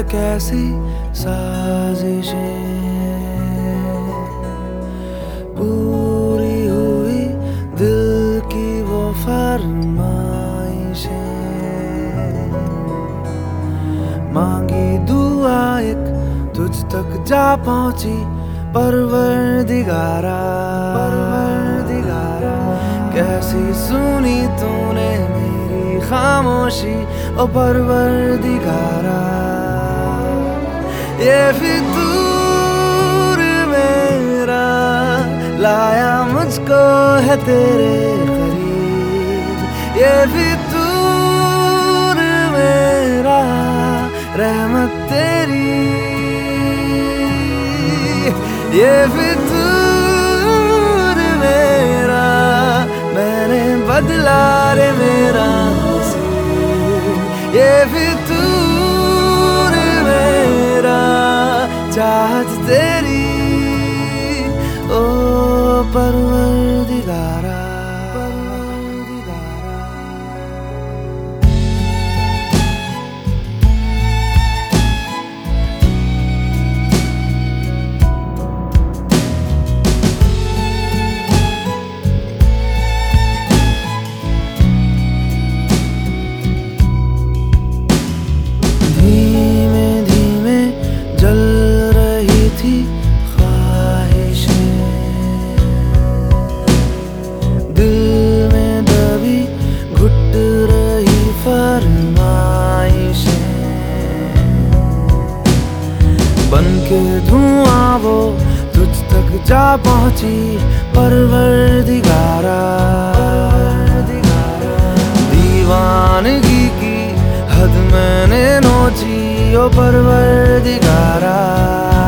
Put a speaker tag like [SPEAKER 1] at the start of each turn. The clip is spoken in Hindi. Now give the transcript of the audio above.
[SPEAKER 1] कैसी साजिशें पूरी हुई दिल की वो फरमाइशें, मांगी दुआ एक तुझ तक जा पहुंची परवरदिगारा। कैसी सुनी तूने मेरी खामोशी ओ परवरदिगारा। ये फितूर मेरा लाया मुझको है तेरे करीब, ये फितूर मेरा रहमत तेरी। ये फितूर मेरा मैंने बदला रे मेरा नसीब, ये फितूर मेरा चाहत तेरी ओ परवरदिगारा। बनके धुआं वो तुझ तक जा पहुंची परवरदिगारा। दीवानगी की हद मैंने नोची ओ परवरदिगारा।